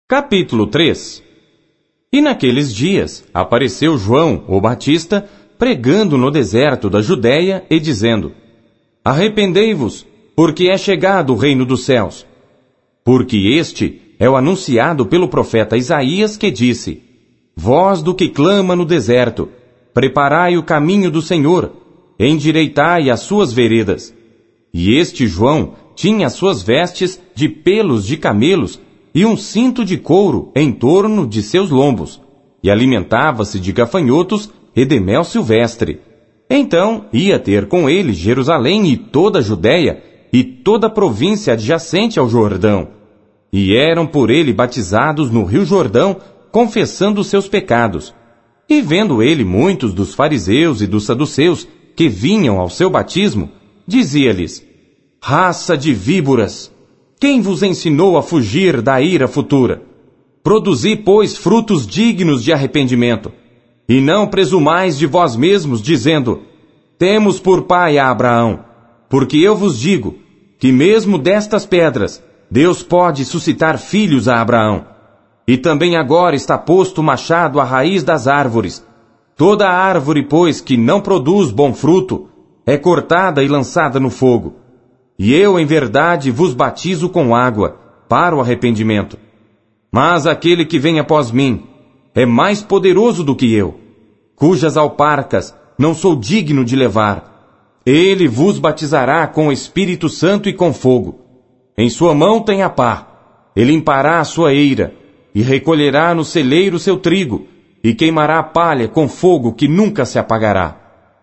Capítulo 3. E naqueles dias apareceu João, o Batista, pregando no deserto da Judéia e dizendo: Arrependei-vos, porque é chegado o reino dos céus. Porque este é o anunciado pelo profeta Isaías, que disse: Voz do que clama no deserto, preparai o caminho do Senhor, endireitai as suas veredas. E este João tinha as suas vestes de pelos de camelos e um cinto de couro em torno de seus lombos, e alimentava-se de gafanhotos e de mel silvestre. Então ia ter com ele Jerusalém e toda a Judéia e toda a província adjacente ao Jordão. E eram por ele batizados no rio Jordão, confessando seus pecados. E vendo ele muitos dos fariseus e dos saduceus que vinham ao seu batismo, dizia-lhes: Raça de víboras! Quem vos ensinou a fugir da ira futura? Produzi, pois, frutos dignos de arrependimento. E não presumais de vós mesmos, dizendo: Temos por pai a Abraão. Porque eu vos digo que mesmo destas pedras Deus pode suscitar filhos a Abraão. E também agora está posto o machado à raiz das árvores. Toda árvore, pois, que não produz bom fruto, é cortada e lançada no fogo. E eu, em verdade, vos batizo com água, para o arrependimento. Mas aquele que vem após mim é mais poderoso do que eu, cujas alparcas não sou digno de levar. Ele vos batizará com o Espírito Santo e com fogo. Em sua mão tem a pá, ele limpará a sua eira, e recolherá no celeiro seu trigo, e queimará a palha com fogo que nunca se apagará.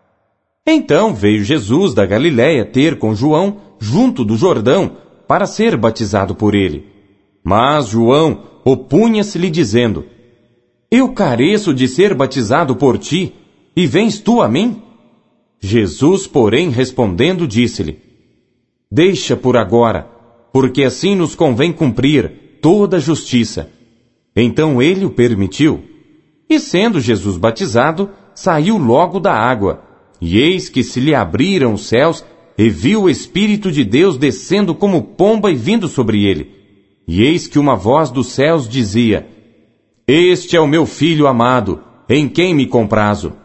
Então veio Jesus da Galiléia ter com João junto do Jordão para ser batizado por ele. Mas João opunha-se-lhe dizendo: Eu careço de ser batizado por ti, e vens tu a mim? Jesus, porém, respondendo, disse-lhe: Deixa por agora, porque assim nos convém cumprir toda a justiça. Então ele o permitiu. E sendo Jesus batizado, saiu logo da água. E eis que se lhe abriram os céus, e viu o Espírito de Deus descendo como pomba e vindo sobre ele. E eis que uma voz dos céus dizia: Este é o meu Filho amado, em quem me comprazo.